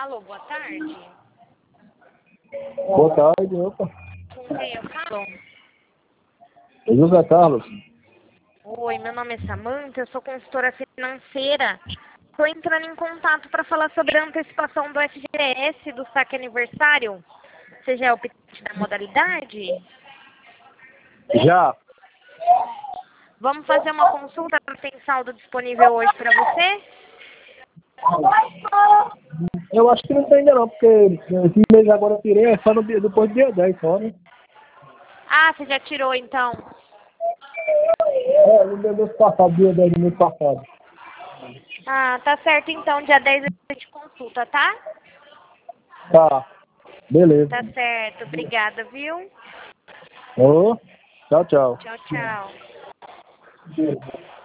Alô, boa tarde. Boa tarde, opa. Com quem eu falo? José Carlos. Oi, meu nome é Samanta, eu sou consultora financeira. Estou entrando em contato para falar sobre a antecipação do FGTS do saque aniversário. Você já é o optante da modalidade? Já. Vamos fazer uma consulta para ter saldo disponível hoje para você? Eu acho que não tem ainda não, porque esse mês agora eu tirei, é só no dia, depois do dia 10 só, né? Ah, você já tirou então? É, no dia 10 passado, dia 10 do mês passado. Ah, tá certo então, dia 10 a gente consulta, tá? Tá, beleza. Tá certo, obrigada, viu? Ô, tchau, tchau. Tchau, tchau.